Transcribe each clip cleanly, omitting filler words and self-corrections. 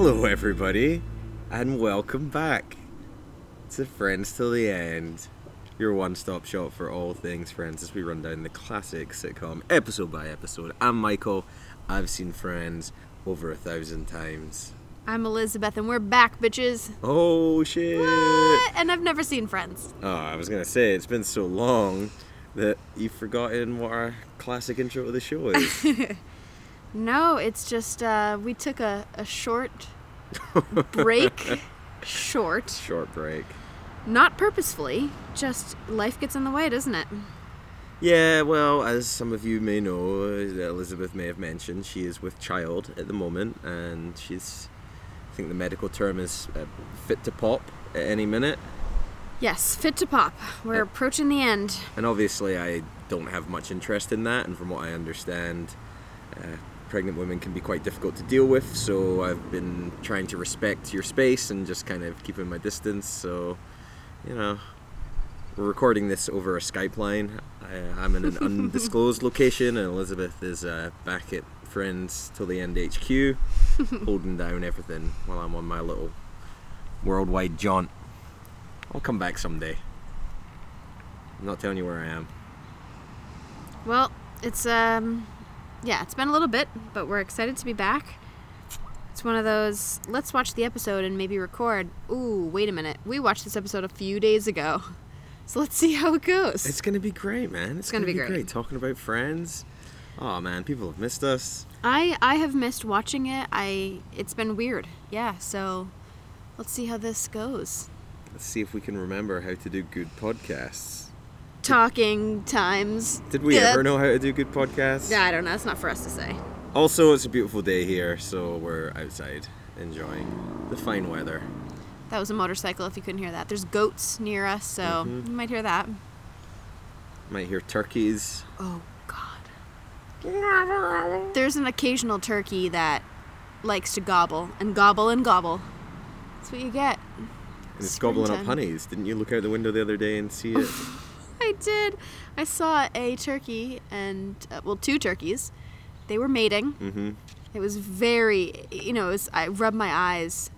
Hello everybody, and welcome back to Friends Till the End, your one-stop shop for all things Friends as we run down the classic sitcom episode by episode. I'm Michael. I've seen Friends over 1,000 times. I'm Elizabeth, and we're back, bitches. Oh shit! What? And I've never seen Friends. Oh, I was gonna say, it's been so long that you've forgotten what our classic intro to the show is. No, it's just we took a short break. Short break. Not purposefully, just life gets in the way, doesn't it? Yeah, well, as some of you may know, Elizabeth may have mentioned, she is with child at the moment, and she's, I think the medical term is fit to pop at any minute. Yes, fit to pop. We're approaching the end. And obviously I don't have much interest in that, and from what I understand, pregnant women can be quite difficult to deal with, so I've been trying to respect your space and just kind of keeping my distance. So, you know, we're recording this over a Skype line. I'm in an undisclosed location, and Elizabeth is back at Friends Till the End HQ, holding down everything while I'm on my little worldwide jaunt. I'll come back someday. I'm not telling you where I am. Well, it's it's been a little bit, but we're excited to be back. It's one of those, let's watch the episode and maybe record. Ooh, wait a minute. We watched this episode a few days ago. So let's see how it goes. It's going to be great, man. It's going to be great. Talking about Friends. Oh, man, people have missed us. I have missed watching it. It's been weird. Yeah, so let's see how this goes. Let's see if we can remember how to do good podcasts. Talking times. Did we ever know how to do good podcasts? Yeah, I don't know. It's not for us to say. Also, it's a beautiful day here, so we're outside enjoying the fine weather. That was a motorcycle, if you couldn't hear that. There's goats near us, so you might hear that. Might hear turkeys. Oh, God. There's an occasional turkey that likes to gobble and gobble and gobble. That's what you get. And it's gobbling up honeys. Didn't you look out the window the other day and see it? I did. I saw a turkey and, two turkeys. They were mating. Mm-hmm. It was very, I rubbed my eyes,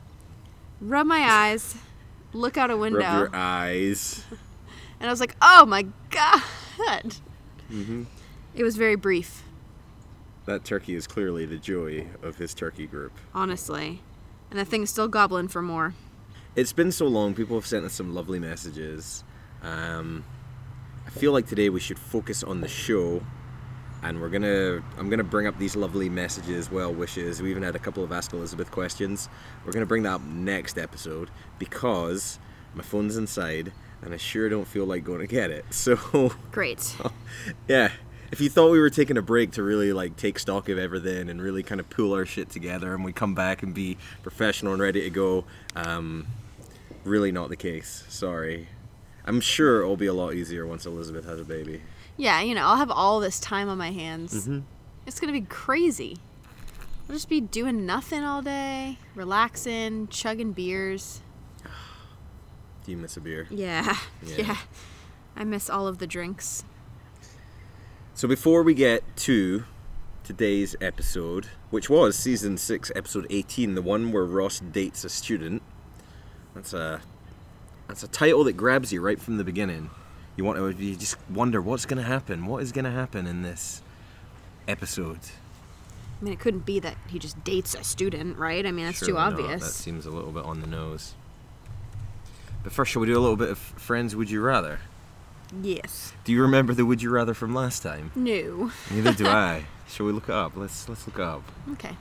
look out a window. Rub your eyes. And I was like, oh my God. Mm-hmm. It was very brief. That turkey is clearly the joy of his turkey group. Honestly. And the thing's still gobbling for more. It's been so long. People have sent us some lovely messages. I feel like today we should focus on the show, and I'm gonna bring up these lovely messages, well wishes. We even had a couple of Ask Elizabeth questions. We're gonna bring that up next episode because my phone's inside and I sure don't feel like going to get it. So great. Yeah. If you thought we were taking a break to really take stock of everything and really kind of pull our shit together and we come back and be professional and ready to go, really not the case. Sorry. I'm sure it'll be a lot easier once Elizabeth has a baby. Yeah, I'll have all this time on my hands. Mm-hmm. It's going to be crazy. I'll just be doing nothing all day, relaxing, chugging beers. Do you miss a beer? Yeah. I miss all of the drinks. So before we get to today's episode, which was season 6, episode 18, the one where Ross dates a student, that's a title that grabs you right from the beginning. You just wonder what's going to happen. What is going to happen in this episode? I mean, it couldn't be that he just dates a student, right? I mean, that's too obvious. That seems a little bit on the nose. But first, shall we do a little bit of Friends Would You Rather? Yes. Do you remember the Would You Rather from last time? No. Neither do I. Shall we look it up? Let's look it up. Okay.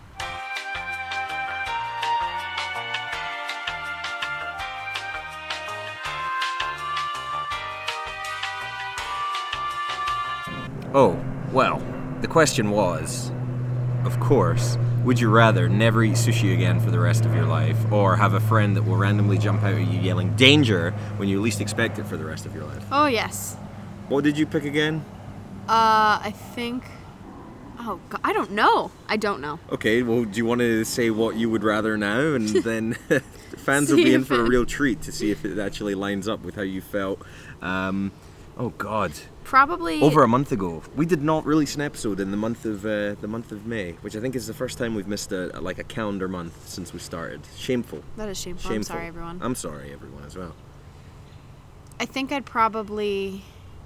Oh, well, the question was, of course, would you rather never eat sushi again for the rest of your life, or have a friend that will randomly jump out at you yelling danger when you least expect it for the rest of your life? Oh, yes. What did you pick again? I think... Oh, God, I don't know. Okay, well, do you want to say what you would rather now, and then fans will be in for a real treat to see if it actually lines up with how you felt. Oh, God. Probably Over a month ago. We did not release an episode in the month of May, which I think is the first time we've missed a calendar month since we started. Shameful. That is shameful. I'm sorry, everyone. I'm sorry, everyone, as well. I think I'd probably...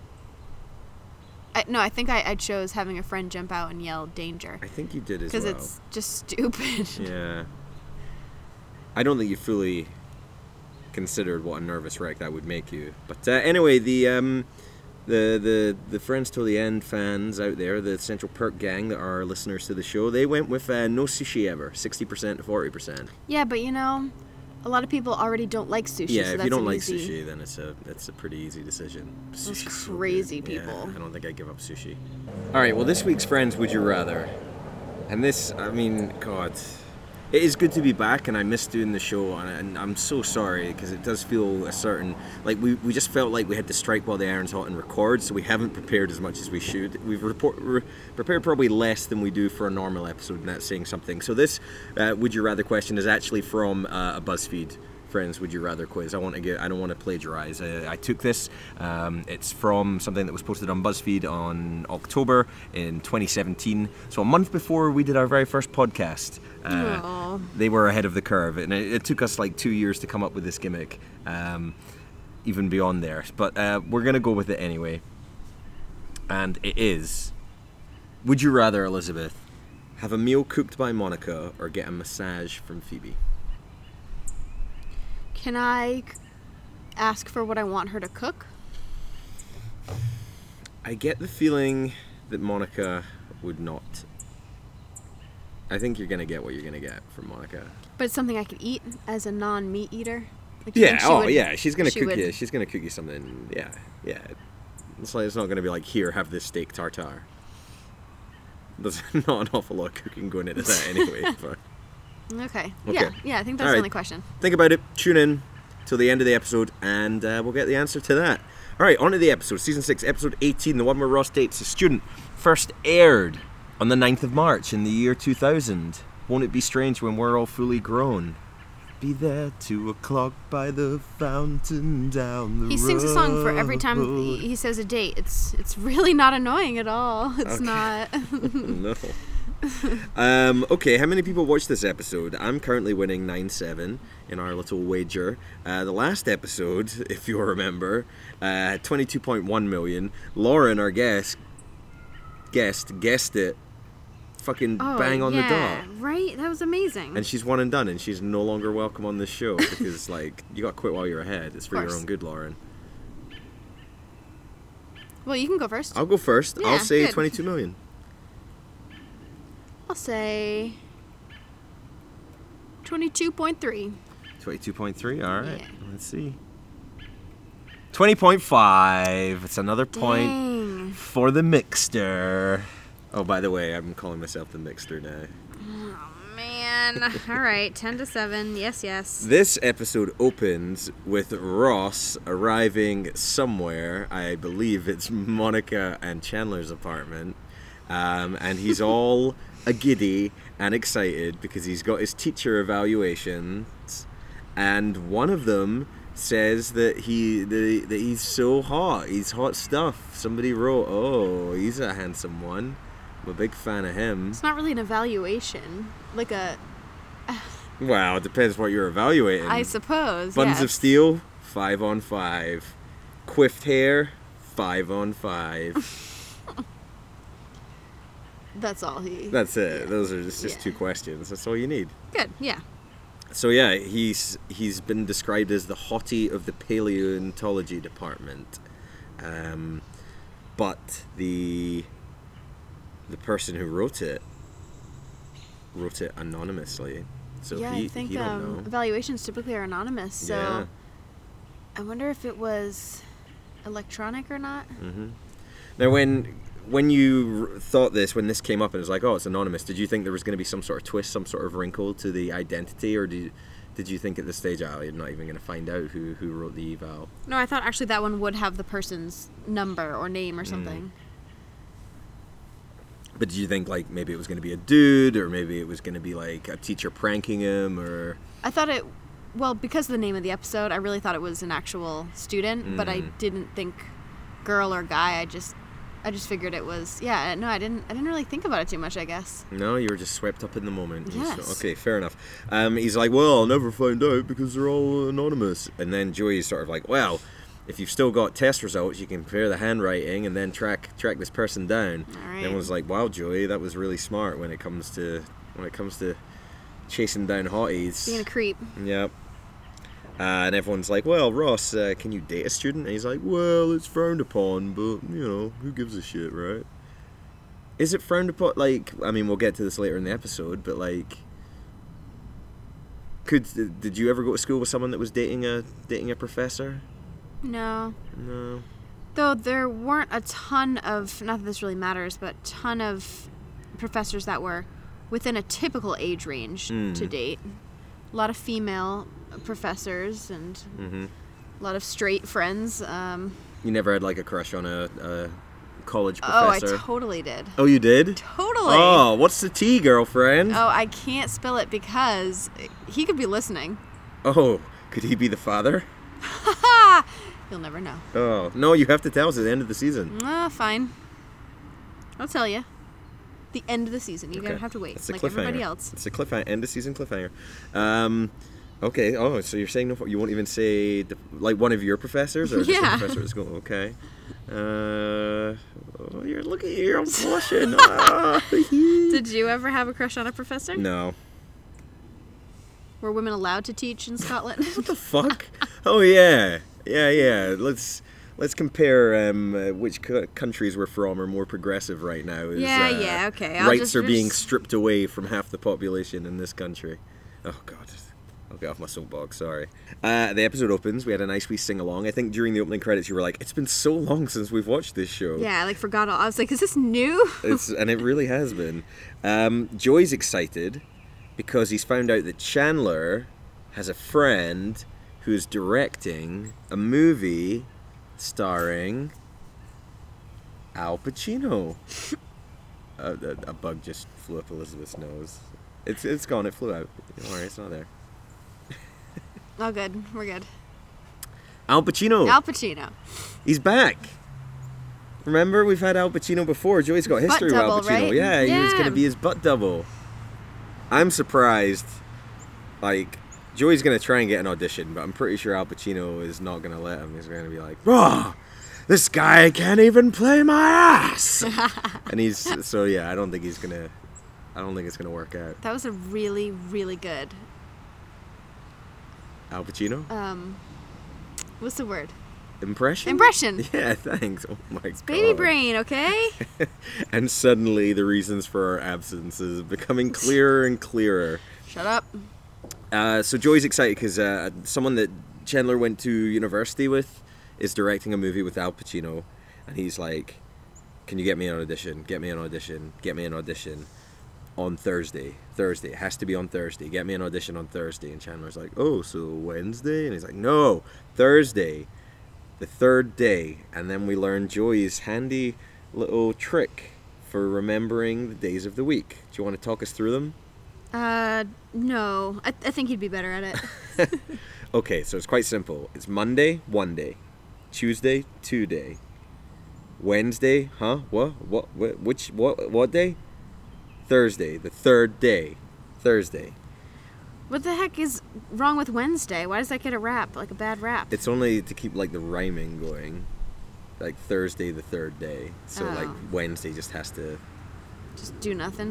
I think I chose having a friend jump out and yell danger. I think you did as well. Because it's just stupid. Yeah. I don't think you fully considered what a nervous wreck that would make you. But anyway, the Friends Till the End fans out there, the Central Perk gang that are listeners to the show, they went with no sushi ever, 60% to 40%. Yeah, but a lot of people already don't like sushi. Yeah, so if that's you don't an like easy... sushi, then it's a pretty easy decision. Those Sushi's so crazy good. people. Yeah, I don't think I'd give up sushi. All right, well, this week's Friends Would You Rather. And this, I mean, God, it is good to be back, and I miss doing the show, and I'm so sorry, because it does feel a certain, like, we just felt like we had to strike while the iron's hot and record, so we haven't prepared as much as we should. We've prepared probably less than we do for a normal episode, and that's saying something. So this Would You Rather question is actually from a BuzzFeed Friends Would You Rather quiz. I don't want to plagiarize. I took this. It's from something that was posted on BuzzFeed on October in 2017. So a month before we did our very first podcast. They were ahead of the curve, and it took us like 2 years to come up with this gimmick, even beyond there. But we're gonna go with it anyway. And it is: would you rather, Elizabeth, have a meal cooked by Monica or get a massage from Phoebe? Can I ask for what I want her to cook? I get the feeling that Monica would not. I think you're going to get what you're going to get from Monica. But it's something I could eat as a non-meat eater? Like, yeah, she's going to cook you. She's going to cook you something. Yeah. It's not going to be like, here, have this steak tartare. There's not an awful lot of cooking going into that anyway. But. Okay. Yeah, I think that's the only question. Think about it. Tune in till the end of the episode, and we'll get the answer to that. All right, on to the episode. Season 6, episode 18, the one where Ross dates a student. First aired on the 9th of March in the year 2000. Won't it be strange when we're all fully grown? Be there 2 o'clock by the fountain down the road. He sings a song for every time he says a date. It's really not annoying at all. It's not. No. Okay, how many people watched this episode? I'm currently winning 9-7 in our little wager. The last episode, if you'll remember, 22.1 million. Lauren, our guest guessed it fucking bang on the dot. Right? That was amazing. And she's one and done, and she's no longer welcome on this show because, like, you got to quit while you're ahead. It's for your own good, Lauren. Well, you can go first. I'll go first. Yeah, I'll say good. 22 million. I'll say 22.3. 22.3, all right. Yeah. Let's see. 20.5. It's another point for the Mixter. Oh, by the way, I'm calling myself the Mixter now. Oh, man. All right, 10-7. Yes. This episode opens with Ross arriving somewhere. I believe it's Monica and Chandler's apartment. And he's all a giddy and excited because he's got his teacher evaluations, and one of them says that he's so hot. He's hot stuff. Somebody wrote, "Oh, he's a handsome one. I'm a big fan of him." It's not really an evaluation. Like a... Well, it depends what you're evaluating. I suppose, Buns of Steel, 5 on 5. Quiffed hair, 5 on 5. That's all That's it. Yeah. Those are just 2 questions. That's all you need. Good, yeah. So yeah, he's been described as the hottie of the paleontology department, but the person who wrote it anonymously. So yeah, I think he don't know. Evaluations typically are anonymous. So yeah. I wonder if it was electronic or not. Mm-hmm. Now, when you thought this, when this came up and it was like, oh, it's anonymous, did you think there was going to be some sort of twist, some sort of wrinkle to the identity, or did you think at this stage, oh, you're not even going to find out who wrote the eval? No, I thought actually that one would have the person's number or name or something. But did you think, like, maybe it was going to be a dude, or maybe it was going to be, like, a teacher pranking him, or... I thought it... Well, because of the name of the episode, I really thought it was an actual student, but I didn't think girl or guy. I just figured it was. Yeah, no, I didn't really think about it too much, I guess. No, you were just swept up in the moment. Yes. Okay, fair enough. He's like, well, I'll never find out because they're all anonymous. And then Joey's sort of like, well, if you've still got test results, you can compare the handwriting and then track this person down. All right. Everyone's like, wow, Joey, that was really smart when it comes to chasing down hotties. Being a creep. Yep. And everyone's like, well, Ross, can you date a student? And he's like, well, it's frowned upon, but, who gives a shit, right? Is it frowned upon? Like, I mean, we'll get to this later in the episode, but, like, did you ever go to school with someone that was dating a professor? No. No. Though there weren't a ton of, not that this really matters, but ton of professors that were within a typical age range to date. A lot of female professors and a lot of straight friends. You never had like a crush on a college Oh, I professor? totally did. Oh, you did? Totally. Oh, what's the tea, girlfriend? Oh, I can't spill it because he could be listening. Oh, could he be the father? You'll never know. Oh, no, you have to tell us at the end of the season. Fine. I'll tell you. The end of the season. You're going to have to wait, It's a like cliffhanger. everybody else. It's a cliffhanger, end of season cliffhanger. Okay, oh, so you're saying you won't even say, like, one of your professors? Or just a professor at school? Okay. You're blushing. Did you ever have a crush on a professor? No. Were women allowed to teach in Scotland? What the fuck? Oh, yeah. Yeah. Let's compare which countries we're from are more progressive right now. Yeah, okay. Rights are being stripped away from half the population in this country. Oh, God. I'll get off my soapbox, sorry. The episode opens. We had a nice wee sing-along. I think during the opening credits you were like, it's been so long since we've watched this show. Yeah, I like forgot all. I was like, is this new? And it really has been. Joey's excited because he's found out that Chandler has a friend who's directing a movie starring Al Pacino. A bug just flew up Elizabeth's nose. It's gone. It flew out. Don't worry, it's not there. Oh, good. We're good. Al Pacino. Al Pacino. He's back. Remember, we've had Al Pacino before. Joey's got history with Al Pacino. Right? Yeah, he was going to be his butt double. I'm surprised. Like, Joey's going to try and get an audition, but I'm pretty sure Al Pacino is not going to let him. He's going to be like, "Raw, this guy can't even play my ass." And I don't think it's going to work out. That was a really, really good. Al Pacino? What's the word? Impression? Yeah, thanks. Oh my God. Baby brain, okay? And suddenly the reasons for our absence is becoming clearer and clearer. Shut up. So Joey's excited because someone that Chandler went to university with is directing a movie with Al Pacino. And he's like, can you get me an audition? Get me an audition. Get me an audition. On Thursday. It has to be on Thursday. Get me an audition on Thursday. And Chandler's like, oh, so Wednesday? And he's like, no, Thursday. The third day. And then we learn Joey's handy little trick for remembering the days of the week. Do you want to talk us through them? No. I think he'd be better at it. Okay, so it's quite simple. It's Monday, 1 day. Tuesday, 2 day. Wednesday, what day? Thursday, the third day. Thursday. What the heck is wrong with Wednesday? Why does that get a rap, like a bad rap? It's only to keep like the rhyming going. Like Thursday, the third day. So like Wednesday just has to just do nothing.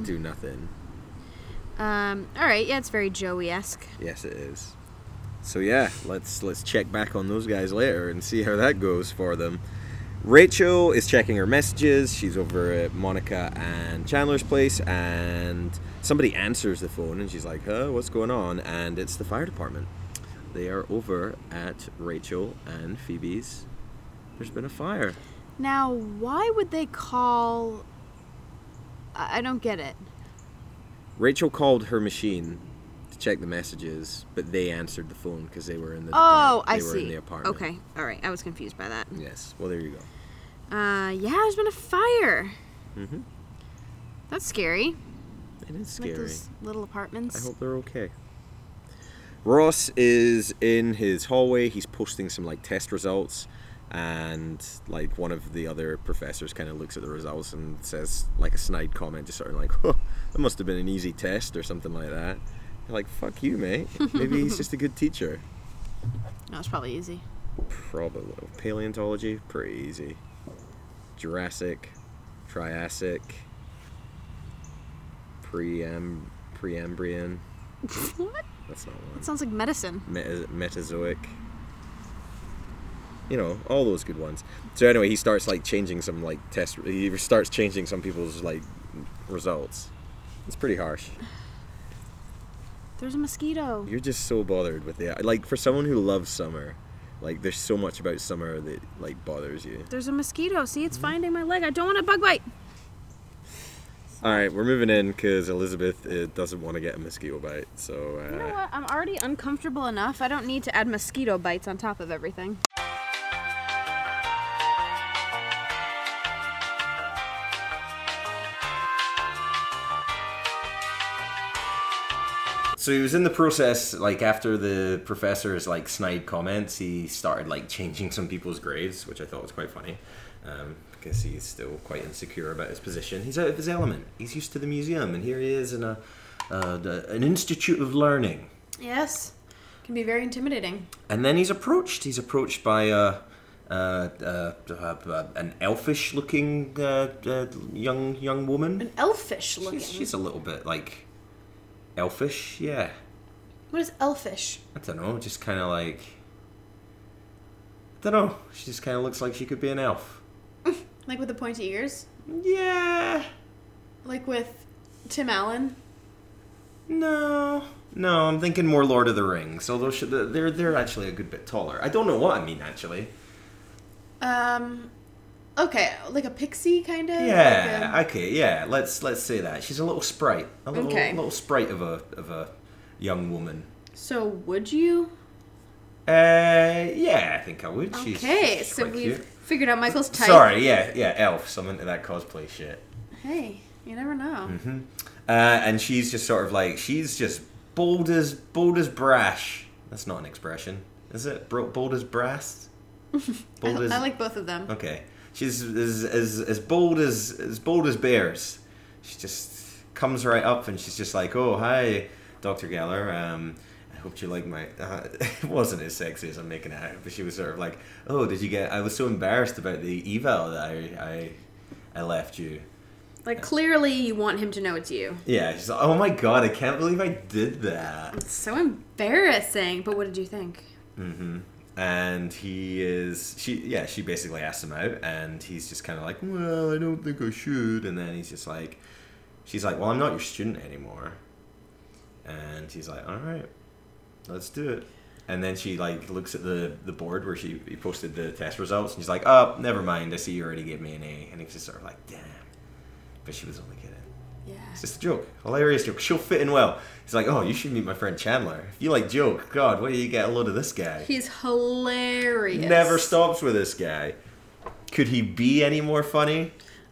All right, yeah, it's very Joey-esque. Yes, it is. So yeah, let's check back on those guys later and see how that goes for them. Rachel is checking her messages. She's over at Monica and Chandler's place, and somebody answers the phone, and she's like, what's going on? And it's the fire department. They are over at Rachel and Phoebe's. There's been a fire. Now, why would they call... I don't get it. Rachel called her machine to check the messages, but they answered the phone because they were in the I see. They were in the apartment. Okay, all right. I was confused by that. Yes. Well, there you go. Yeah, there's been a fire. Mm-hmm. That's scary. It is scary. Like those little apartments. I hope they're okay. Ross is in his hallway. He's posting some like test results. and like one of the other professors kind of looks at the results and says like a snide comment, just sort of like, oh, that must have been an easy test or something like that. You're like, fuck you, mate. Maybe he's just a good teacher. No, it's probably easy. Probably. Paleontology, pretty easy. Jurassic, Triassic, Preambrian. What? That's not one. That sounds like medicine. Metazoic. You know, all those good ones. So anyway, he starts like changing some like test. He starts changing some people's like results. It's pretty harsh. There's a mosquito. You're just so bothered with it. Like for someone who loves summer, like there's so much about summer that like bothers you. There's a mosquito. See, it's finding my leg. I don't want a bug bite. All right, we're moving in because Elizabeth doesn't want to get a mosquito bite. So You know what? I'm already uncomfortable enough. I don't need to add mosquito bites on top of everything. So he was in the process, like after the professor's like snide comments, he started like changing some people's grades, which I thought was quite funny, because he's still quite insecure about his position. He's out of his element. He's used to the museum, and here he is in an institute of learning. Yes. Can be very intimidating. And then he's approached. He's approached by an elfish-looking young woman. An elfish looking. She's a little bit like. Elfish, yeah. What is elfish? I don't know, just kind of like... I don't know, she just kind of looks like she could be an elf. Like with the pointy ears? Yeah. Like with Tim Allen? No, I'm thinking more Lord of the Rings, although they're actually a good bit taller. I don't know what I mean, actually. Okay, like a pixie kind of? Yeah, like okay, yeah, let's say that. She's a little sprite. Little sprite of a young woman. So would you? Yeah, I think I would. Okay, she's so quite we've cute. figured out Michael's type. Sorry, yeah, elf. I'm into that cosplay shit. Hey, you never know. Mm-hmm. And she's just sort of like, she's just bold as brash. That's not an expression, is it? Bold as brass? Bold as... I like both of them. Okay. She's as bold as bears. She just comes right up and she's just like, oh, hi, Dr. Geller. I hope you like my... it wasn't as sexy as I'm making it out, but she was sort of like, oh, did you get... I was so embarrassed about the eval that I left you. Like, clearly you want him to know it's you. Yeah, she's like, oh my god, I can't believe I did that. It's so embarrassing. But what did you think? Mm-hmm. And she basically asks him out, and he's just kind of like, well, I don't think I should. And then she's like, well, I'm not your student anymore. And he's like, all right, let's do it. And then she like looks at the board where he posted the test results, and she's like, oh, never mind, I see you already gave me an A. And he's just sort of like, damn. But she was only kidding. Yeah. It's just a joke. Hilarious joke. She'll fit in well. He's like, oh, you should meet my friend Chandler. If you like joke, God, where do you get a load of this guy? He's hilarious. Never stops with this guy. Could he be any more funny?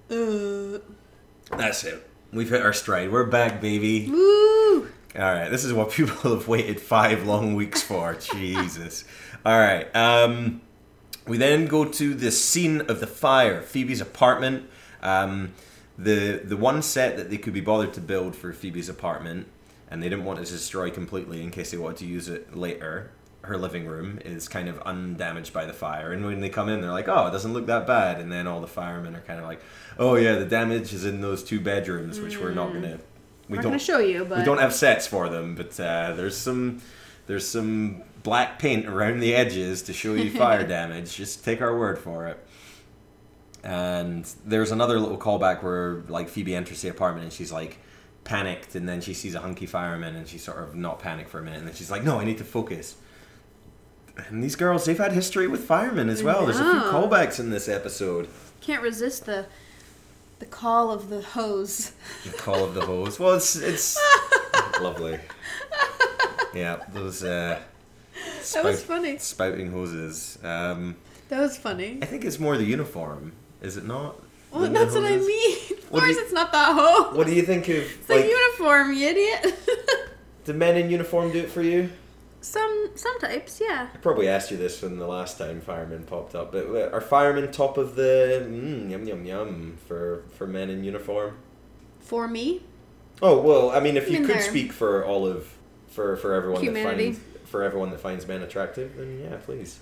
That's it. We've hit our stride. We're back, baby. Woo! Alright, this is what people have waited 5 long weeks for. Jesus. Alright, we then go to the scene of the fire, Phoebe's apartment. The one set that they could be bothered to build for Phoebe's apartment, and they didn't want to destroy completely in case they wanted to use it later, her living room, is kind of undamaged by the fire. And when they come in, they're like, oh, it doesn't look that bad. And then all the firemen are kind of like, oh yeah, the damage is in those 2 bedrooms, which we're not going to... We're not going to show you, but... We don't have sets for them, but there's some black paint around the edges to show you fire damage. Just take our word for it. And there's another little callback where like Phoebe enters the apartment and she's like panicked, and then she sees a hunky fireman and she's sort of not panicked for a minute, and then she's like, no, I need to focus. And these girls, they've had history with firemen as well. There's a few callbacks in this episode. Can't resist the call of the hose. The call of the hose. Well, it's lovely. Yeah, those that was funny. Spouting hoses. That was funny. I think it's more the uniform, is it not? Well, that's what I mean. Of course, it's not the hose. What do you think of? It's like, the uniform, you idiot. Do men in uniform do it for you? Some types, yeah. I probably asked you this when the last time firemen popped up, but are firemen top of the yum yum yum for men in uniform? For me? Oh well, I mean, if you In could there. speak for all of for everyone Humanity. that finds men attractive, then yeah, please.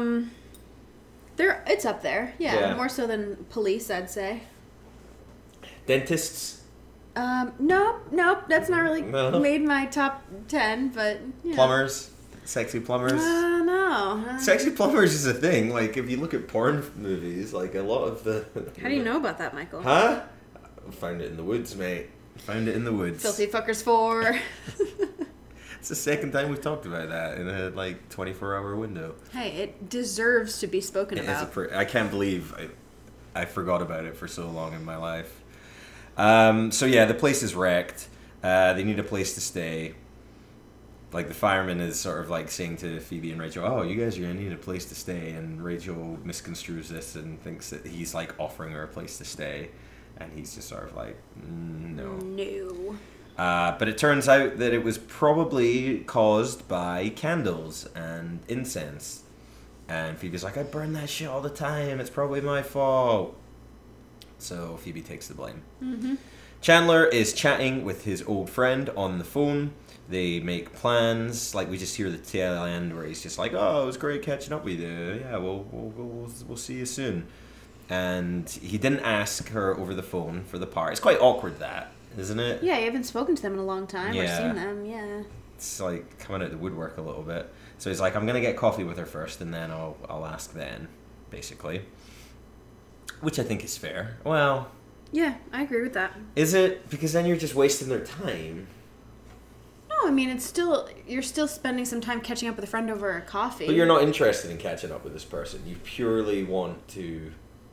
It's up there, yeah. Yeah. More so than police, I'd say. Dentists, Nope, that's not really No. made my top 10, but yeah. plumbers, sexy plumbers. No. Sexy plumbers is a thing. Like if you look at porn movies, like a lot of the. How do you know about that, Michael? Huh? Found it in the woods, mate. Found it in the woods. Filthy Fuckers 4. It's the second time we've talked about that in a 24-hour window. Hey, it deserves to be spoken It is about. I can't believe I forgot about it for so long in my life. So yeah, the place is wrecked. They need a place to stay. Like the fireman is sort of like saying to Phoebe and Rachel, "Oh, you guys are gonna need a place to stay," and Rachel misconstrues this and thinks that he's like offering her a place to stay, and he's just sort of like, no. No. But it turns out that it was probably caused by candles and incense. And Phoebe's like, I burn that shit all the time. It's probably my fault. So Phoebe takes the blame. Mm-hmm. Chandler is chatting with his old friend on the phone. They make plans. Like we just hear the tail end where he's just like, "Oh, it was great catching up with you. Yeah, we'll see you soon." And he didn't ask her over the phone for the part. It's quite awkward, that, isn't it? Yeah, you haven't spoken to them in a long time or Yeah. seen them, yeah. It's like coming out the woodwork a little bit. So he's like, I'm gonna get coffee with her first, and then I'll ask then, basically. Which I think is fair. Well, Yeah, I agree with that. is it? Because then you're just wasting their time. No, I mean, you're still spending some time catching up with a friend over a coffee. But you're not interested in catching up with this person. You purely want to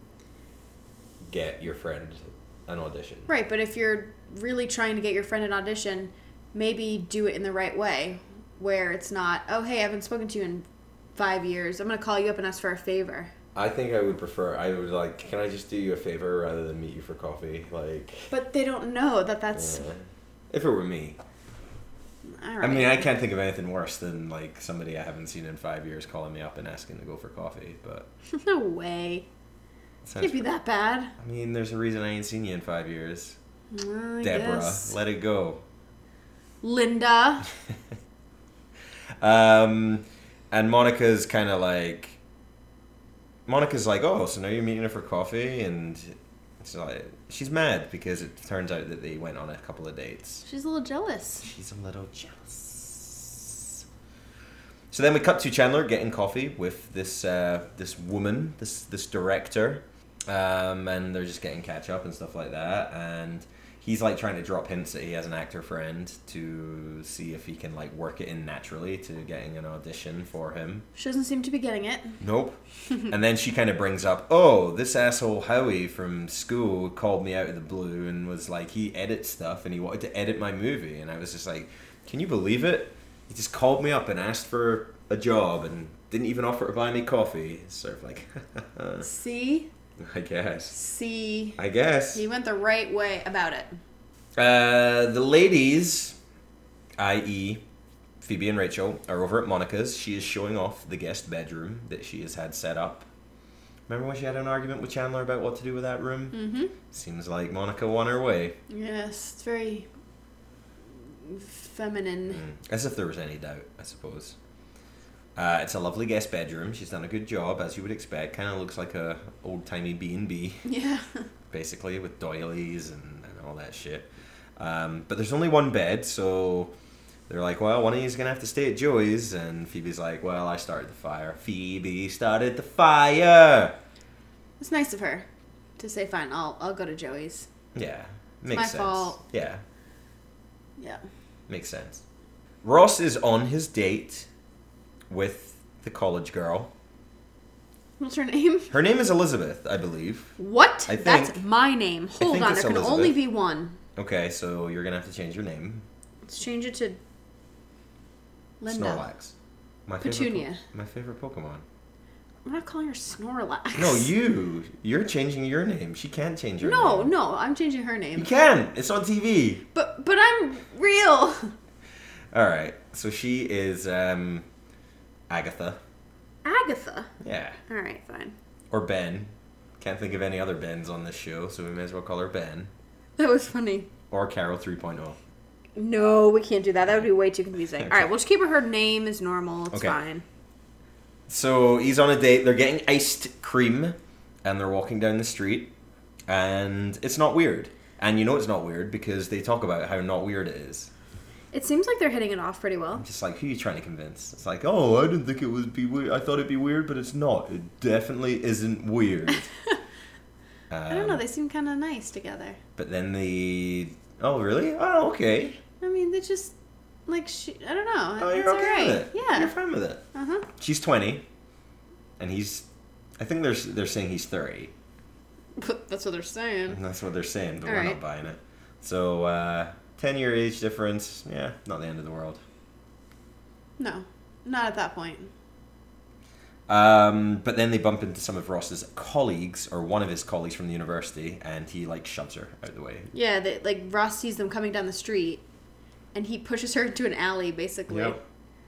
get your friend an audition. Right, but if you're really trying to get your friend an audition, maybe do it in the right way, where it's not, oh, hey, I haven't spoken to you in 5 years. I'm going to call you up and ask for a favor. I think I would like, can I just do you a favor rather than meet you for coffee? Like, But they don't know that's... yeah. If it were me. All right. I mean, I can't think of anything worse than like somebody I haven't seen in 5 years calling me up and asking to go for coffee. But No way. sounds Can't be that bad. I mean, there's a reason I ain't seen you in 5 years. I Deborah, guess. let it go. Linda. And Monica's kind of like, oh, so now you're meeting her for coffee, and it's like she's mad because it turns out that they went on a couple of dates. She's a little jealous. She's a little jealous. So then we cut to Chandler getting coffee with this woman, this director, and they're just getting catch up and stuff like that. And he's like trying to drop hints that he has an actor friend to see if he can like work it in naturally to getting an audition for him. She doesn't seem to be getting it. Nope. And then she kind of brings up, oh, this asshole Howie from school called me out of the blue and was like, he edits stuff and he wanted to edit my movie. And I was just like, can you believe it? He just called me up and asked for a job and didn't even offer to buy me coffee. It's sort of like, See? I guess. See? I guess. He went the right way about it. The ladies, i.e. Phoebe and Rachel, are over at Monica's. She is showing off the guest bedroom that she has had set up. Remember when she had an argument with Chandler about what to do with that room? Mm-hmm. Seems like Monica won her way. Yes, it's very feminine. As if there was any doubt, I suppose. It's a lovely guest bedroom. She's done a good job, as you would expect. Kind of looks like a old-timey B&B, Yeah. basically, with doilies and all that shit. But there's only one bed, so they're like, well, one of you's going to have to stay at Joey's. And Phoebe's like, well, I started the fire. Phoebe started the fire! It's nice of her to say, fine, I'll go to Joey's. Yeah, It's makes my sense. fault. Yeah, Yeah. makes sense. Ross is on his date with the college girl. What's her name? Her name is Elizabeth, I believe. What? I think- That's my name. Hold think on, it's there can Elizabeth. only be one. Okay, so you're going to have to change your name. Let's change it to Linda. Snorlax. Petunia. My favorite Pokemon. I'm not calling her Snorlax. No, you're changing your name. She can't change her No, name. no, I'm changing her You name. can. It's on TV. But I'm real. All right. So she is Agatha. Agatha? Yeah. All right, fine. Or Ben. Can't think of any other Bens on this show, so we may as well call her Ben. That was funny. Or Carol 3.0. No, we can't do that. That would be way too confusing. Okay. All right, we'll just keep her name as normal. It's fine. So he's on a date. They're getting iced cream, and they're walking down the street, and it's not weird. And you know it's not weird because they talk about how not weird it is. It seems like they're hitting it off pretty well. I'm just like, who are you trying to convince? It's like, oh, I didn't think it would be weird. I thought it'd be weird, but it's not. It definitely isn't weird. I don't know. They seem kind of nice together. But then oh, really? Oh, okay. I mean, they just, like, I don't know. Oh, you're okay with it? Yeah. You're fine with it? Uh-huh. She's 20, and I think they're saying he's 30. That's what they're saying. And that's what they're saying, but All we're right. not buying it. So, 10-year age difference, yeah, not the end of the world. No, not at that point. But then they bump into some of Ross's colleagues, or one of his colleagues from the university, and he, like, shoves her out of the way. Yeah, Ross sees them coming down the street, and he pushes her into an alley, basically. Yep.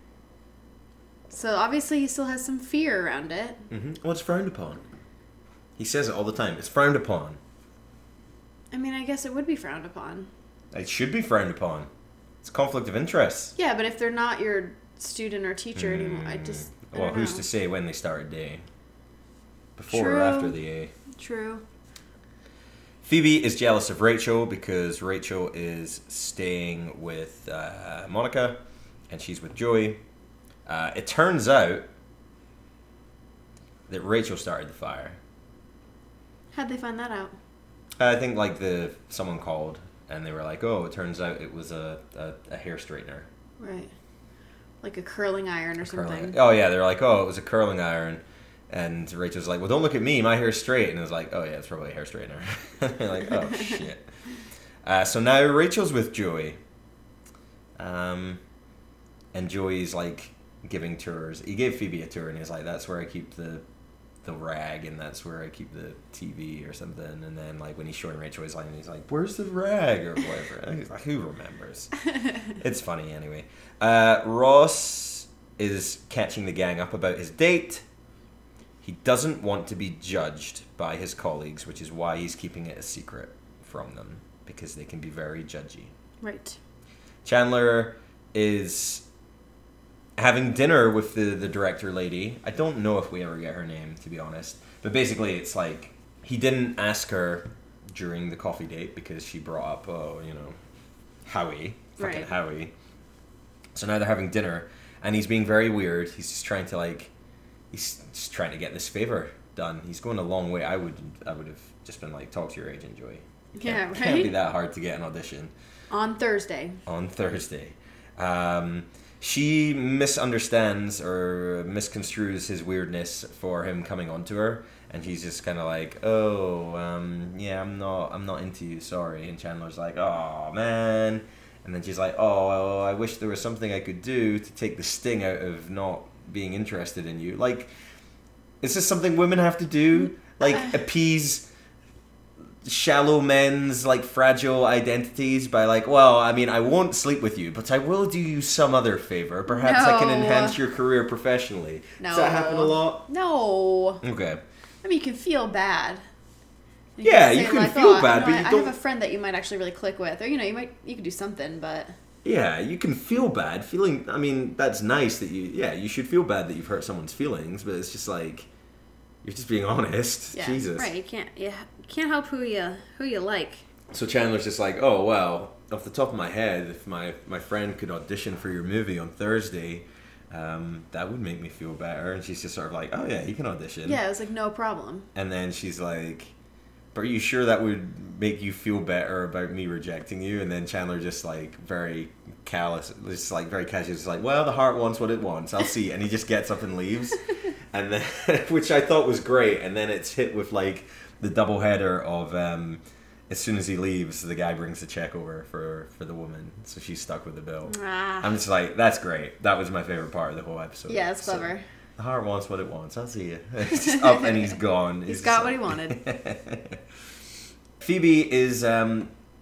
So obviously he still has some fear around it. Mm-hmm. Well, it's frowned upon. He says it all the time. It's frowned upon. I mean, I guess it would be frowned upon. It should be frowned upon. It's a conflict of interest. Yeah, but if they're not your student or teacher anymore, I don't who's know. to say when they start a day? Before True. or after the A? True. Phoebe is jealous of Rachel because Rachel is staying with Monica and she's with Joey. It turns out that Rachel started the fire. How'd they find that out? I think like someone called and they were like, oh, it turns out it was a hair straightener. Right. Like a curling iron or something. Oh yeah, they're like, oh, it was a curling iron. And Rachel's like, well, don't look at me, my hair's straight. And it was like, oh yeah, it's probably a hair straightener. They're like, oh shit. So now Rachel's with Joey. And Joey's like giving tours. He gave Phoebe a tour and he's like, that's where I keep the rag and that's where I keep the TV or something. And then like when he's showing Rachel he's like, where's the rag or whatever. And he's like, who remembers? It's funny anyway. Ross is catching the gang up about his date. He doesn't want to be judged by his colleagues, which is why he's keeping it a secret from them, because they can be very judgy. Right. Chandler is having dinner with the director lady. I don't know if we ever get her name, to be honest. But basically, it's like, he didn't ask her during the coffee date because she brought up, Howie. Fucking Right. Howie. So now they're having dinner, and he's being very weird. He's just trying to, he's just trying to get this favor done. He's going a long way. I would have just been like, talk to your agent, Joey. Yeah, right? Can't be that hard to get an audition. On Thursday. She misunderstands or misconstrues his weirdness for him coming onto her, and she's just kind of like, yeah, I'm not into you, sorry. And Chandler's like, oh man. And then she's like, oh, I wish there was something I could do to take the sting out of not being interested in you. Like, is this something women have to do? Like, appease shallow men's, like, fragile identities by, like, well, I mean, I won't sleep with you, but I will do you some other favor. Perhaps I can enhance your career professionally. No. Does that happen a lot? No. Okay. I mean, you can feel bad. You can feel bad, but you I don't... have a friend that you might actually really click with, or you could do something, but Yeah, you can feel bad. I mean, that's nice that you should feel bad that you've hurt someone's feelings, but it's just like, you're just being honest. yeah, Jesus. right. You can't help who you like. So Chandler's just like, oh, well, off the top of my head, if my friend could audition for your movie on Thursday, that would make me feel better. And she's just sort of like, oh yeah, he can audition. Yeah, it was like, no problem. And then she's like, but are you sure that would make you feel better about me rejecting you? And then Chandler just like very callous, just like very casual, just like, well, the heart wants what it wants. I'll see. And he just gets up and leaves. And then, which I thought was great. And then it's hit with like the double header of, as soon as he leaves, the guy brings the check over for the woman. So she's stuck with the bill. I'm just like, that's great. That was my favorite part of the whole episode. Yeah, it's clever. So, the heart wants what it wants. I'll see you. It's just up and he's gone. He's got what he wanted. Phoebe is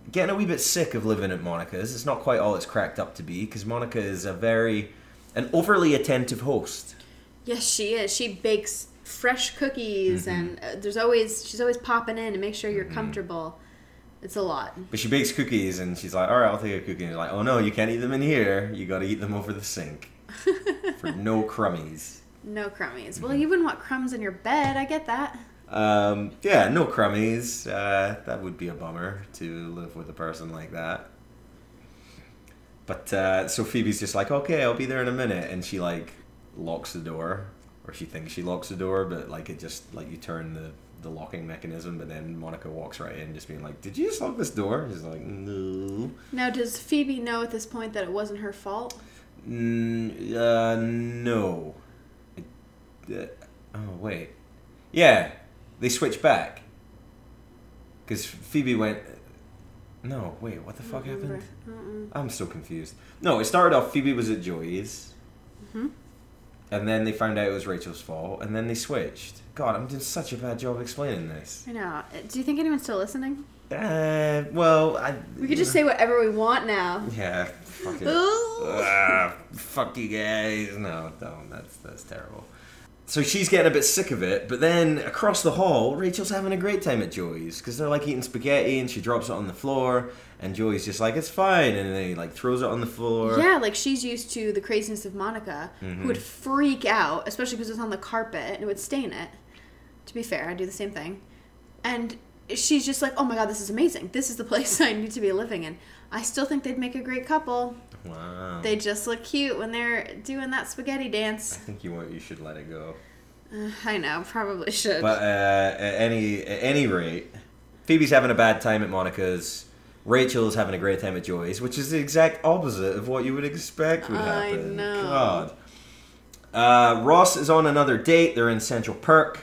getting a wee bit sick of living at Monica's. It's not quite all it's cracked up to be, because Monica is an overly attentive host. Yes, she is. She bakes fresh cookies, and she's always popping in to make sure you're comfortable. It's a lot. But she bakes cookies, and she's like, all right, I'll take a cookie. And you're like, oh no, you can't eat them in here. You got to eat them over the sink. For no crummies. No crummies. Well, you wouldn't want crumbs in your bed. I get that. Yeah, no crummies. That would be a bummer to live with a person like that. But so Phoebe's just like, okay, I'll be there in a minute, and she like locks the door, or she thinks she locks the door, but like it just like you turn the locking mechanism, but then Monica walks right in, just being like, did you just lock this door? She's like, no. Now, does Phoebe know at this point that it wasn't her fault? No. Oh wait, yeah. They switch back. Because Phoebe went... No, wait, what the fuck happened? I'm so confused. No, it started off Phoebe was at Joey's. And then they found out it was Rachel's fault. And then they switched. God, I'm doing such a bad job explaining this. I know. Do you think anyone's still listening? Well, we could just say whatever we want now. Yeah, fuck it. Fuck you guys. No, that's terrible. So she's getting a bit sick of it, but then across the hall, Rachel's having a great time at Joey's, because they're like eating spaghetti, and she drops it on the floor, and Joey's just like, it's fine, and then he like throws it on the floor. Yeah, like she's used to the craziness of Monica, who would freak out, especially because it's on the carpet, and it would stain it. To be fair, I do the same thing. And she's just like, oh my god, this is amazing. This is the place I need to be living in. I still think they'd make a great couple. Wow. They just look cute when they're doing that spaghetti dance. I think you should let it go. I know, probably should. But at any rate, Phoebe's having a bad time at Monica's. Rachel's having a great time at Joey's, which is the exact opposite of what you would expect would happen. I know. God. Ross is on another date. They're in Central Perk.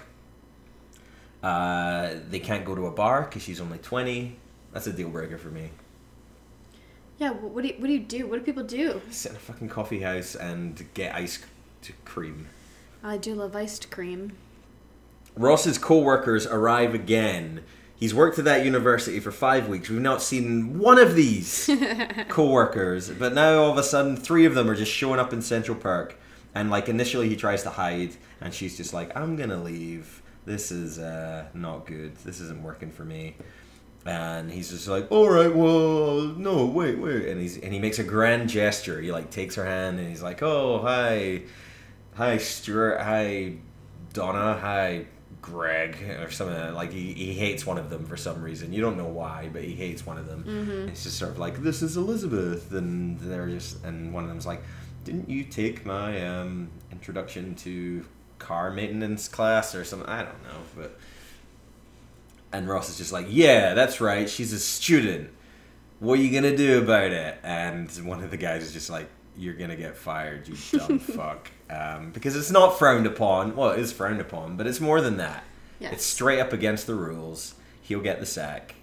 They can't go to a bar because she's only 20. That's a deal breaker for me. Yeah, what do you do? What do people do? Sit in a fucking coffee house and get ice cream. I do love iced cream. Ross's co-workers arrive again. He's worked at that university for 5 weeks. We've not seen one of these co-workers. But now all of a sudden 3 of them are just showing up in Central Perk. And like initially he tries to hide, and she's just like, I'm gonna leave. This is not good. This isn't working for me. And he's just like, all right, well, no, wait. And he makes a grand gesture. He like takes her hand, and he's like, oh, hi, Stuart, hi, Donna, hi, Greg, or something. Like he hates one of them for some reason. You don't know why, but he hates one of them. And it's just sort of like, this is Elizabeth, and and one of them's like, didn't you take my introduction to car maintenance class or something? I don't know, but. And Ross is just like, yeah, that's right, she's a student. What are you going to do about it? And one of the guys is just like, you're going to get fired, you dumb fuck. Because it's not frowned upon. Well, it is frowned upon, but it's more than that. Yes. It's straight up against the rules. He'll get the sack.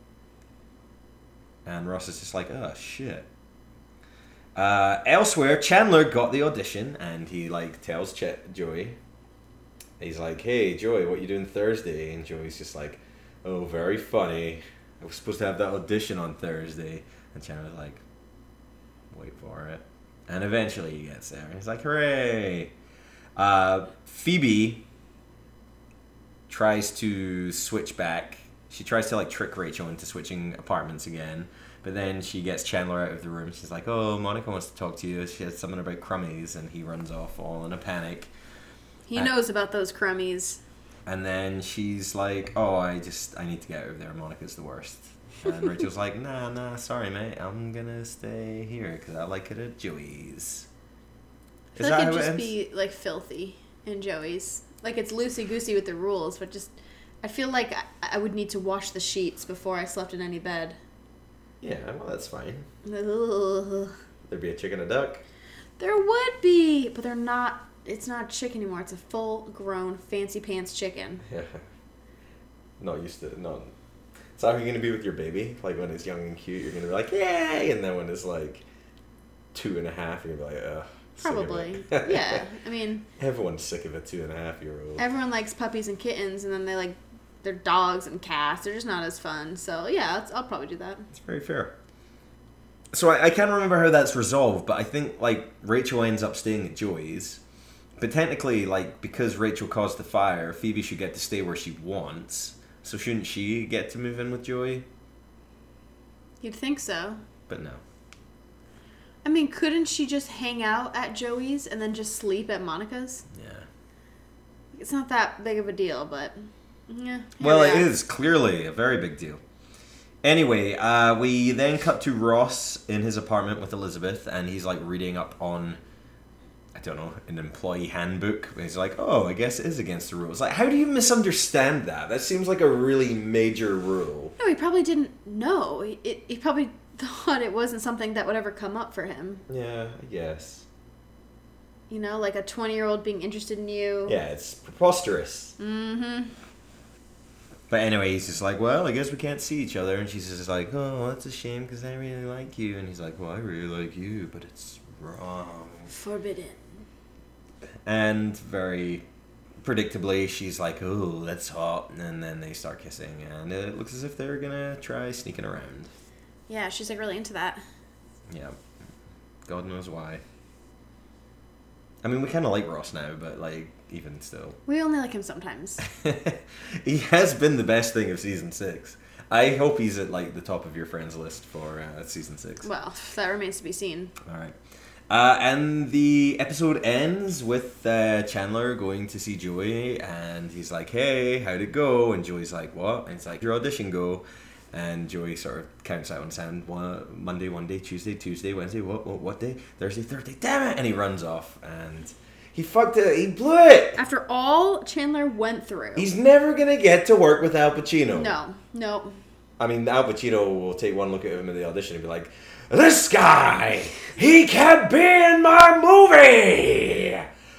And Ross is just like, oh, shit. Elsewhere, Chandler got the audition, and he like tells Joey. He's like, hey, Joey, what you doing Thursday? And Joey's just like, oh, very funny. I was supposed to have that audition on Thursday. And Chandler's like, wait for it. And eventually he gets there. He's like, hooray. Phoebe tries to switch back. She tries to like trick Rachel into switching apartments again. But then she gets Chandler out of the room. She's like, oh, Monica wants to talk to you. She has something about crummies. And he runs off all in a panic. He knows about those crummies. And then she's like, oh, I need to get out of there. Monica's the worst. And Rachel's like, nah, sorry, mate. I'm going to stay here because I like it at Joey's. I feel like it'd just be, like, filthy in Joey's. Like, it's loosey-goosey with the rules, but just... I feel like I would need to wash the sheets before I slept in any bed. Yeah, well, that's fine. Ugh. There'd be a chicken and a duck. There would be, but they're not... It's not chicken anymore. It's a full-grown, fancy-pants chicken. Yeah. Not used to it. No. So how are you going to be with your baby? Like, when it's young and cute, you're going to be like, yay! And then when it's, like, 2.5, you're going to be like, ugh. Probably. Yeah. I mean... Everyone's sick of a 2.5-year-old. Everyone likes puppies and kittens, and then they, like, they're dogs and cats. They're just not as fun. So yeah, I'll probably do that. It's very fair. So I can't remember how that's resolved, but I think like Rachel ends up staying at Joey's. But technically, like, because Rachel caused the fire, Phoebe should get to stay where she wants. So shouldn't she get to move in with Joey? You'd think so. But no. I mean, couldn't she just hang out at Joey's and then just sleep at Monica's? Yeah. It's not that big of a deal, but yeah. Well, it is clearly a very big deal. Anyway, we then cut to Ross in his apartment with Elizabeth, and he's like reading up on, I don't know, an employee handbook. And he's like, oh, I guess it is against the rules. Like, how do you misunderstand that? That seems like a really major rule. No, he probably didn't know. He probably thought it wasn't something that would ever come up for him. Yeah, I guess. You know, like a 20-year-old being interested in you. Yeah, it's preposterous. Mm-hmm. But anyway, he's just like, well, I guess we can't see each other. And she's just like, oh, that's a shame because I really like you. And he's like, well, I really like you, but it's wrong. Forbidden. And very predictably, she's like, oh, that's hot. And then they start kissing. And it looks as if they're going to try sneaking around. Yeah, she's like really into that. Yeah. God knows why. I mean, we kind of like Ross now, but like, even still. We only like him sometimes. He has been the best thing of season 6. I hope he's at like the top of your friends list for season 6. Well, that remains to be seen. All right. And the episode ends with Chandler going to see Joey, and he's like, hey, how'd it go? And Joey's like, what? And it's like, your audition go. And Joey sort of counts out on sound, Monday, Tuesday, Wednesday, what day? Thursday, damn it! And he runs off, and he fucked it, he blew it! After all Chandler went through. He's never gonna get to work with Al Pacino. No. I mean, Al Pacino will take one look at him in the audition and be like, this guy, he can't be in my movie!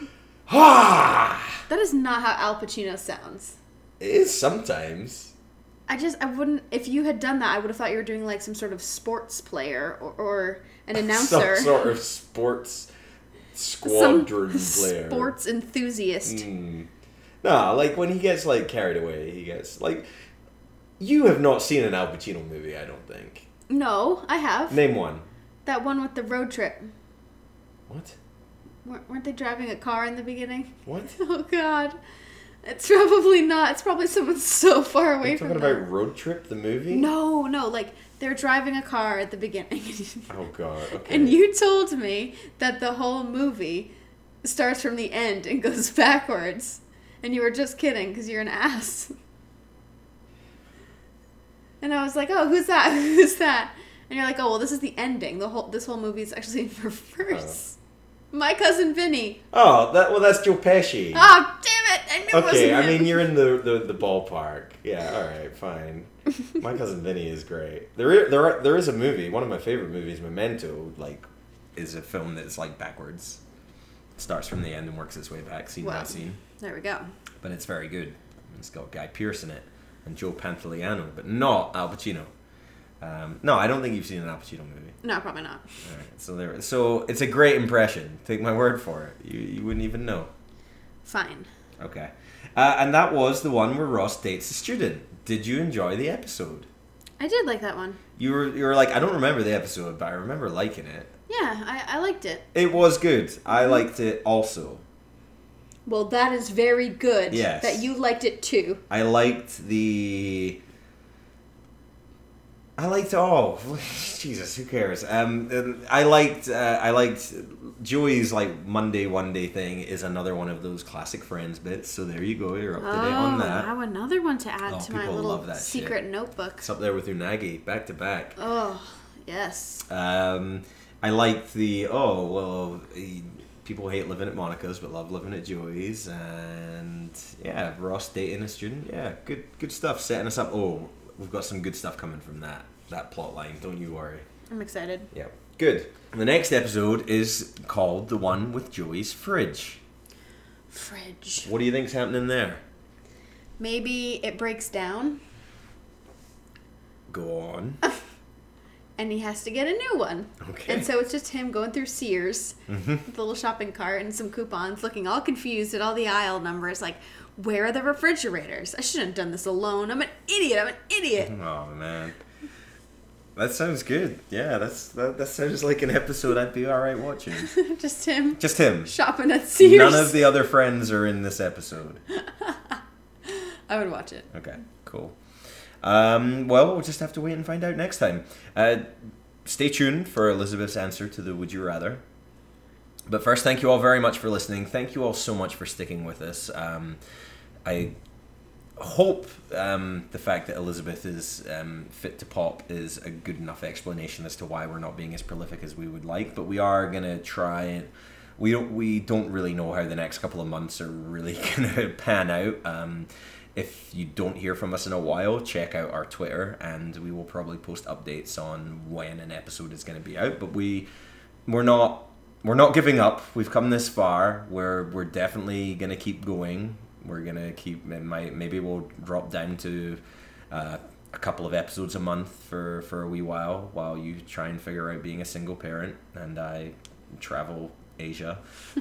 That is not how Al Pacino sounds. It is sometimes. I wouldn't, if you had done that, I would have thought you were doing like some sort of sports player or an announcer. Some sort of sports squadron player. Sports enthusiast. No, like when he gets like carried away, he gets like, you have not seen an Al Pacino movie, I don't think. No, I have. Name one. That one with the road trip. What? Weren't they driving a car in the beginning? What? Oh God. It's probably not. It's probably someone so far away from them. Talking about Road Trip, the movie? No. Like, they're driving a car at the beginning. Oh, God. Okay. And you told me that the whole movie starts from the end and goes backwards. And you were just kidding because you're an ass. And I was like, oh, who's that? Who's that? And you're like, oh, well, this is the ending. This whole movie is actually in reverse. My Cousin Vinny. Oh, that's Joe Pesci. Oh, damn it! I knew it wasn't Okay, I him. mean, you're in the ballpark. Yeah, all right, fine. My Cousin Vinny is great. There is a movie, one of my favorite movies, Memento, like, is a film that's like backwards. Starts from the end and works its way back, scene by scene. There we go. But it's very good. It's got Guy Pearce in it and Joe Pantoliano, but not Al Pacino. No, I don't think you've seen an Al Pacino movie. No, probably not. All right, so it's a great impression. Take my word for it. You wouldn't even know. Fine. Okay. And that was the one where Ross dates a student. Did you enjoy the episode? I did like that one. You were like, I don't remember the episode, but I remember liking it. Yeah, I liked it. It was good. I liked it also. Well, that is very good. Yes. That you liked it too. I liked Jesus, who cares? I liked Joey's like Monday one day thing is another one of those classic Friends bits. So there you go, you're up to date on that. Wow, another one to add to my people little love that secret shit. notebook. It's up there with Unagi, back to back. Oh, yes. I liked people hate living at Monica's but love living at Joey's, and yeah, Ross dating a student. Yeah, good stuff, setting us up. Oh, we've got some good stuff coming from that plot line, don't you worry. I'm excited. Yeah, good. The next episode is called the one with Joey's fridge. What do you think's happening there? Maybe it breaks down. Go on. and he has to get a new one. Okay. And so it's just him going through Sears Mm-hmm. with a little shopping cart and some coupons, looking all confused at all the aisle numbers, like, where are the refrigerators? I shouldn't have done this alone. I'm an idiot. Oh man, that sounds good. Yeah, that sounds like an episode I'd be all right watching. Just him Just him. shopping at Sears. None of the other friends are in this episode. I would watch it. Okay, cool. Well, we'll just have to wait and find out next time. Stay tuned for Elizabeth's answer to the Would You Rather. But first, thank you all very much for listening. Thank you all so much for sticking with us. I hope the fact that Elizabeth is fit to pop is a good enough explanation as to why we're not being as prolific as we would like. But we are gonna try it. We don't really know how the next couple of months are really gonna pan out. If you don't hear from us in a while, check out our Twitter, and we will probably post updates on when an episode is going to be out. But we're not giving up. We've come this far. We're definitely going to keep going. We're going to keep. Maybe we'll drop down to a couple of episodes a month for a wee while you try and figure out being a single parent and I travel Asia.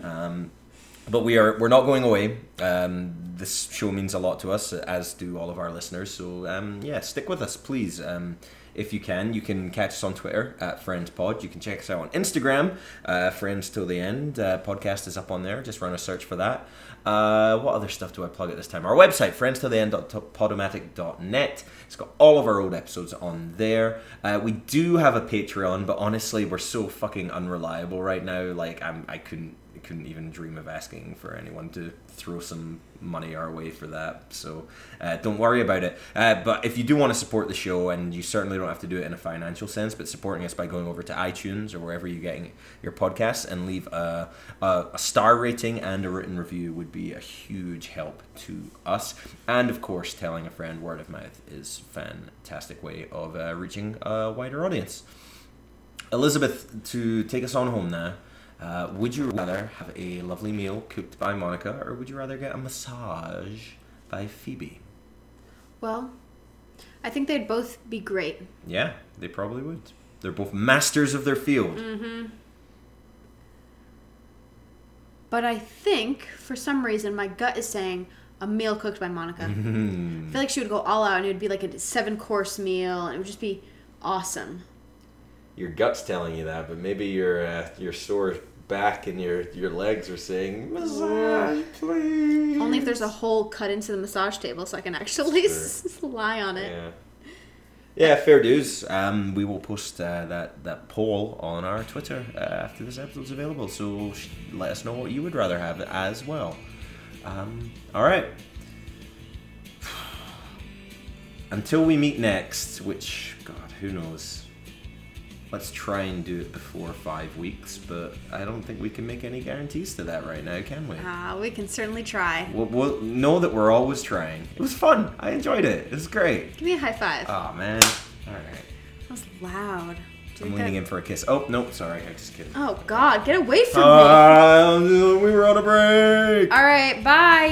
But we're not going away. This show means a lot to us, as do all of our listeners. So stick with us, please. If you can catch us on Twitter at FriendsPod. You can check us out on Instagram, Friends Till the End. Podcast is up on there. Just run a search for that. What other stuff do I plug at this time? Our website, friendstilltheend.podomatic.net. It's got all of our old episodes on there. We do have a Patreon, but honestly, we're so fucking unreliable right now. Like I couldn't even dream of asking for anyone to throw some money our way for that, so don't worry about it. But if you do want to support the show, and you certainly don't have to do it in a financial sense, but supporting us by going over to iTunes or wherever you're getting your podcasts and leave a star rating and a written review would be a huge help to us. And of course, telling a friend, word of mouth is a fantastic way of reaching a wider audience. Elizabeth, to take us on home now, would you rather have a lovely meal cooked by Monica, or would you rather get a massage by Phoebe? Well, I think they'd both be great. Yeah, they probably would. They're both masters of their field. Mm-hmm. But I think, for some reason, my gut is saying a meal cooked by Monica. I feel like she would go all out, and it would be like a 7-course meal, and it would just be awesome. Your gut's telling you that, but maybe your sore back and your legs are saying, massage, please. Only if there's a hole cut into the massage table so I can actually lie on it. Yeah, fair dues. We will post that poll on our Twitter after this episode's available, so let us know what you would rather have as well. All right. Until we meet next, which, God, who knows? Let's try and do it before 5 weeks, but I don't think we can make any guarantees to that right now, can we? We can certainly try. We'll know that we're always trying. It was fun. I enjoyed it. It was great. Give me a high five. Oh, man. All right. That was loud. I'm leaning in for a kiss. Oh, no, sorry. I'm just kidding. Oh, God. Get away from me. We were on a break. All right. Bye.